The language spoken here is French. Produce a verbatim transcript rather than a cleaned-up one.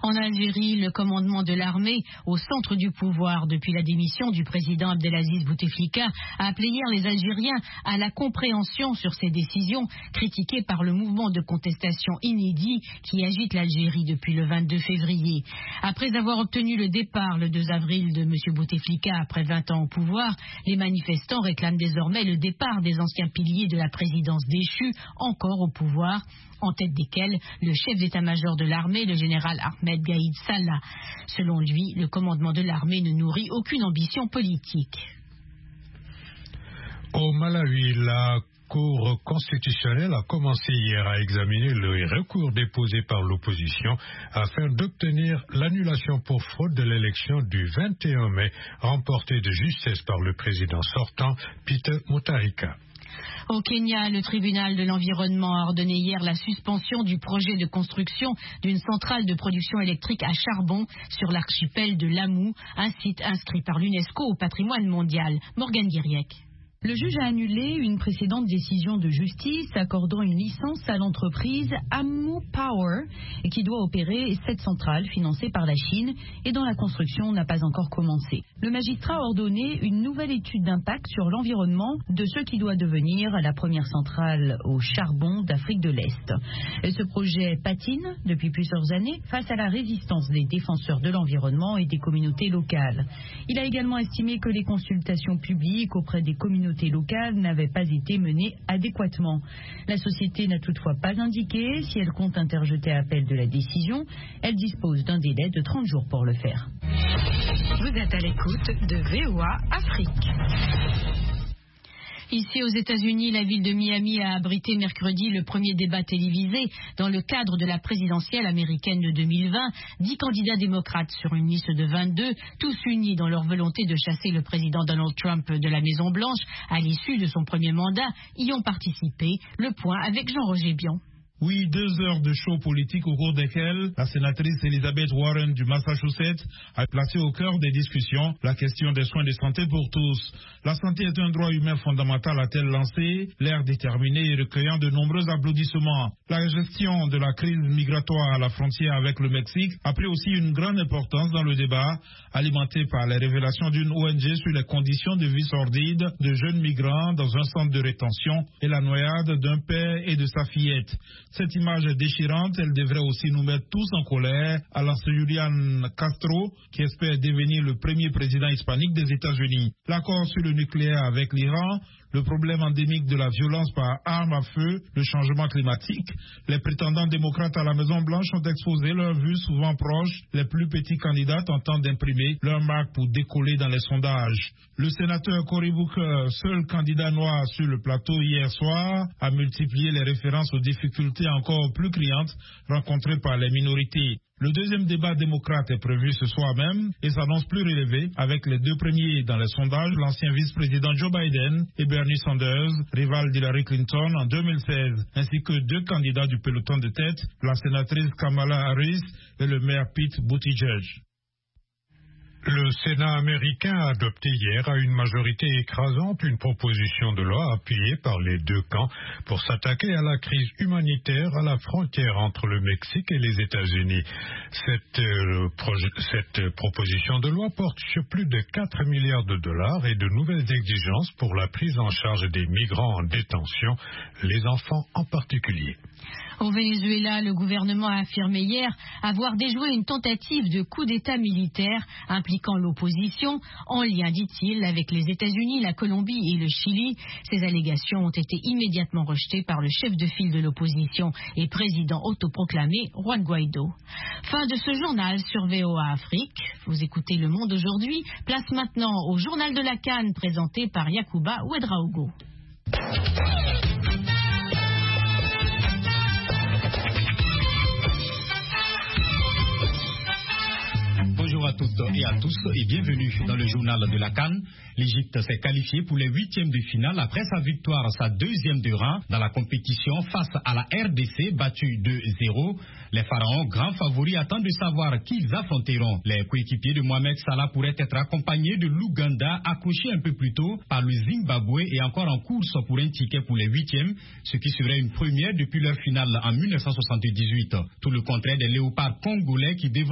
En Algérie, le commandement de l'armée, au centre du pouvoir depuis la démission du président Abdelaziz Bouteflika, a appelé hier les Algériens à la compréhension sur ces décisions, critiquées par le mouvement de contestation inédit qui agite l'Algérie depuis le vingt-deux février. Après avoir obtenu le départ le deux avril de M. Bouteflika après vingt ans au pouvoir, les manifestants réclament désormais le départ des anciens piliers de la présidence déchue, encore au pouvoir, en tête desquels le chef d'état-major de l'armée, le général Ahmed Gaïd Salah. Selon lui, le commandement de l'armée ne nourrit aucune ambition politique. Au Malawi, la Cour constitutionnelle a commencé hier à examiner le recours déposé par l'opposition afin d'obtenir l'annulation pour fraude de l'élection du vingt et un mai, remportée de justesse par le président sortant, Peter Mutharika. Au Kenya, le tribunal de l'environnement a ordonné hier la suspension du projet de construction d'une centrale de production électrique à charbon sur l'archipel de Lamu, un site inscrit par l'UNESCO au patrimoine mondial. Morgane Guiriec. Le juge a annulé une précédente décision de justice accordant une licence à l'entreprise Amu Power qui doit opérer cette centrale financée par la Chine et dont la construction n'a pas encore commencé. Le magistrat a ordonné une nouvelle étude d'impact sur l'environnement de ce qui doit devenir la première centrale au charbon d'Afrique de l'Est. Et ce projet patine depuis plusieurs années face à la résistance des défenseurs de l'environnement et des communautés locales. Il a également estimé que les consultations publiques auprès des communautés locales n'avaient pas été menées adéquatement. La société n'a toutefois pas indiqué si elle compte interjeter appel de la décision. Elle dispose d'un délai de trente jours pour le faire. Vous êtes à l'écoute de V O A Afrique. Ici aux États-Unis, la ville de Miami a abrité mercredi le premier débat télévisé dans le cadre de la présidentielle américaine de deux mille vingt. Dix candidats démocrates sur une liste de vingt-deux, tous unis dans leur volonté de chasser le président Donald Trump de la Maison-Blanche à l'issue de son premier mandat, y ont participé. Le point avec Jean-Roger Bion. Oui, deux heures de show politique au cours desquelles la sénatrice Elizabeth Warren du Massachusetts a placé au cœur des discussions la question des soins de santé pour tous. La santé est un droit humain fondamental, a-t-elle lancé, l'air déterminé et recueillant de nombreux applaudissements. La gestion de la crise migratoire à la frontière avec le Mexique a pris aussi une grande importance dans le débat, alimenté par les révélations d'une O N G sur les conditions de vie sordides de jeunes migrants dans un centre de rétention et la noyade d'un père et de sa fillette. Cette image déchirante, elle devrait aussi nous mettre tous en colère à l'ance Julian Castro, qui espère devenir le premier président hispanique des États-Unis. L'accord sur le nucléaire avec l'Iran, le problème endémique de la violence par arme à feu, le changement climatique. Les prétendants démocrates à la Maison-Blanche ont exposé leurs vues souvent proches. Les plus petits candidats tentant d'imprimer leur marque pour décoller dans les sondages. Le sénateur Cory Booker, seul candidat noir sur le plateau hier soir, a multiplié les références aux difficultés encore plus criantes rencontrées par les minorités. Le deuxième débat démocrate est prévu ce soir même et s'annonce plus relevé avec les deux premiers dans les sondages, l'ancien vice-président Joe Biden et Bernie Sanders, rival d'Hillary Clinton en deux mille seize, ainsi que deux candidats du peloton de tête, la sénatrice Kamala Harris et le maire Pete Buttigieg. Le Sénat américain a adopté hier à une majorité écrasante une proposition de loi appuyée par les deux camps pour s'attaquer à la crise humanitaire à la frontière entre le Mexique et les États-Unis. Cette, euh, cette proposition de loi porte sur plus de quatre milliards de dollars et de nouvelles exigences pour la prise en charge des migrants en détention, les enfants en particulier. Au Venezuela, le gouvernement a affirmé hier avoir déjoué une tentative de coup d'État militaire impliquant l'opposition, en lien, dit-il, avec les États-Unis, la Colombie et le Chili. Ces allégations ont été immédiatement rejetées par le chef de file de l'opposition et président autoproclamé, Juan Guaido. Fin de ce journal sur V O A Afrique. Vous écoutez Le Monde aujourd'hui. Place maintenant au journal de la Cannes présenté par Yacouba Ouedraogo. Bonjour à toutes et à tous et bienvenue dans le journal de la CAN. L'Égypte s'est qualifiée pour les huitièmes de finale après sa victoire, sa deuxième de rang dans la compétition face à la R D C battue deux zéro. Les Pharaons, grands favoris, attendent de savoir qui ils affronteront. Les coéquipiers de Mohamed Salah pourraient être accompagnés de l'Ouganda, accroché un peu plus tôt par le Zimbabwe et encore en course pour un ticket pour les huitièmes, ce qui serait une première depuis leur finale en mille neuf cent soixante-dix-huit. Tout le contraire des léopards congolais qui devraient